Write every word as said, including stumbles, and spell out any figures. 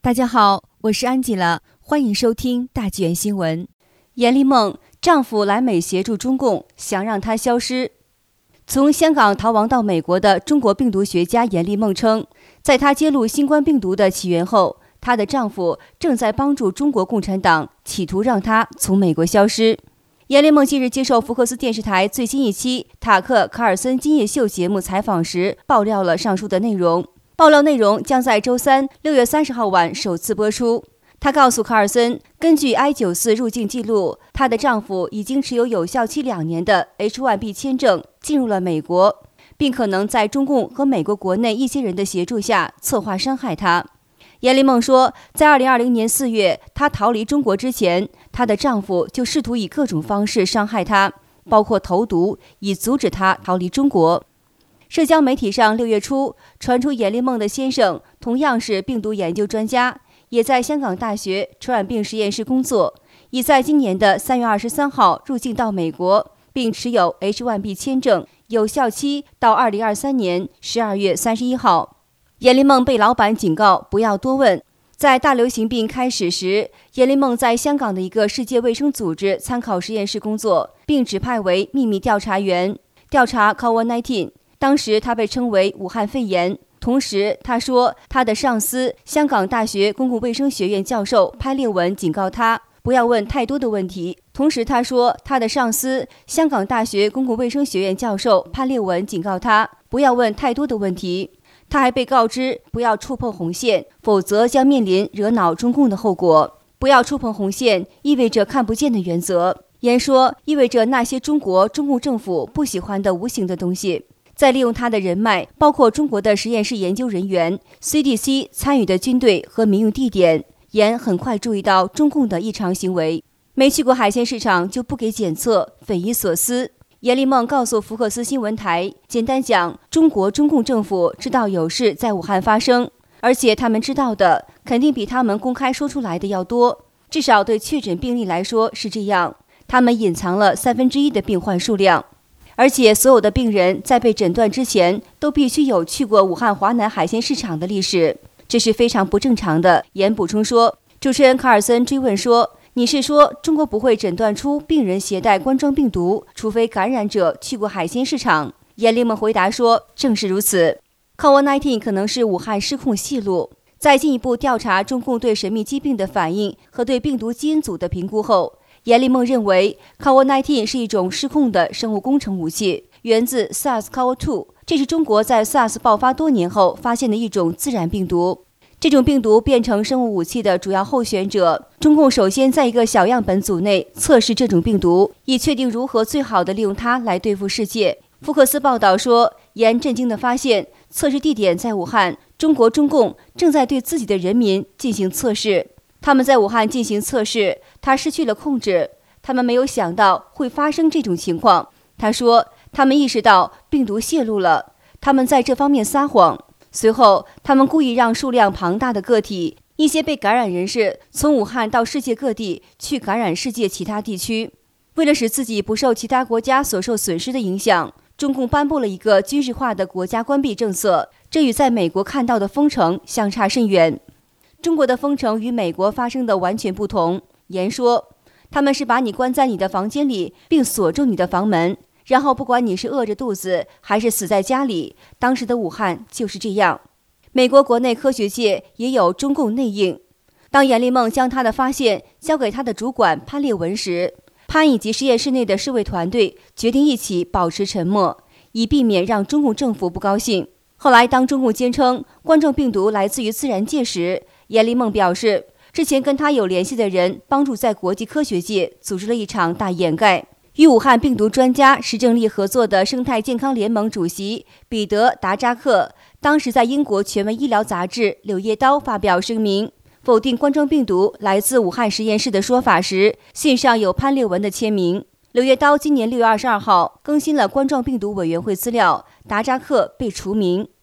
大家好，我是安吉拉，欢迎收听大纪元新闻。严丽梦丈夫来美协助中共，想让她消失。从香港逃亡到美国的中国病毒学家严丽梦称，在她揭露新冠病毒的起源后，她的丈夫正在帮助中国共产党，企图让她从美国消失。严丽梦近日接受福克斯电视台最新一期塔克·卡尔森今夜秀节目采访时，爆料了上述的内容。爆料内容将在周三六月三十号晚首次播出。她告诉卡尔森，根据 I 九四 入境记录，她的丈夫已经持有有效期两年的 H 一 B 签证进入了美国，并可能在中共和美国国内一些人的协助下策划伤害她。严丽梦说，在二零二零年四月她逃离中国之前，她的丈夫就试图以各种方式伤害她，包括投毒，以阻止她逃离中国。社交媒体上六月初传出严丽梦的先生同样是病毒研究专家，也在香港大学传染病实验室工作，已在今年的三月二十三号入境到美国，并持有 H 一 B 签证，有效期到二零二三年十二月三十一号。严丽梦被老板警告不要多问。在大流行病开始时，严丽梦在香港的一个世界卫生组织参考实验室工作，并指派为秘密调查员，调查 C O V I 十九。当时他被称为武汉肺炎。同时他说，他的上司香港大学公共卫生学院教授潘烈文警告他不要问太多的问题。同时他说，他的上司香港大学公共卫生学院教授潘烈文警告他不要问太多的问题。他还被告知不要触碰红线，否则将面临惹恼中共的后果。不要触碰红线意味着看不见的原则，严说意味着那些中国中共政府不喜欢的无形的东西。再利用他的人脉，包括中国的实验室研究人员、C D C 参与的军队和民用地点，严很快注意到中共的异常行为。没去过海鲜市场就不给检测，匪夷所思。严丽梦告诉福克斯新闻台，简单讲，中国中共政府知道有事在武汉发生，而且他们知道的肯定比他们公开说出来的要多，至少对确诊病例来说是这样。他们隐藏了三分之一的病患数量。而且所有的病人在被诊断之前都必须有去过武汉华南海鲜市场的历史，这是非常不正常的。严补充说。主持人卡尔森追问说，你是说中国不会诊断出病人携带冠状病毒，除非感染者去过海鲜市场？严丽梦回答说，正是如此。 C O V I 十九 可能是武汉失控泄露。在进一步调查中共对神秘疾病的反应和对病毒基因组的评估后，严丽梦认为 C O V I 十九 是一种失控的生物工程武器，源自 SARS-C o V 二， 这是中国在 SARS 爆发多年后发现的一种自然病毒。这种病毒变成生物武器的主要候选者，中共首先在一个小样本组内测试这种病毒，以确定如何最好地利用它来对付世界。福克斯报道说，严震惊地发现，测试地点在武汉，中国中共正在对自己的人民进行测试。他们在武汉进行测试，他失去了控制。他们没有想到会发生这种情况。他说，他们意识到病毒泄露了，他们在这方面撒谎。随后，他们故意让数量庞大的个体，一些被感染人士从武汉到世界各地去感染世界其他地区。为了使自己不受其他国家所受损失的影响，中共颁布了一个军事化的国家关闭政策，这与在美国看到的封城相差甚远。中国的封城与美国发生的完全不同。严说，他们是把你关在你的房间里，并锁住你的房门，然后不管你是饿着肚子还是死在家里，当时的武汉就是这样。美国国内科学界也有中共内应。当严丽梦将她的发现交给她的主管潘烈文时，潘以及实验室内的世卫团队决定一起保持沉默，以避免让中共政府不高兴。后来当中共坚称冠状病毒来自于自然界时，严丽梦表示，之前跟他有联系的人帮助在国际科学界组织了一场大掩盖。与武汉病毒专家石正丽合作的生态健康联盟主席彼得·达扎克，当时在英国权威医疗杂志《柳叶刀》发表声明，否定冠状病毒来自武汉实验室的说法时，信上有潘烈文的签名。《柳叶刀》今年六月二十二号更新了冠状病毒委员会资料，达扎克被除名。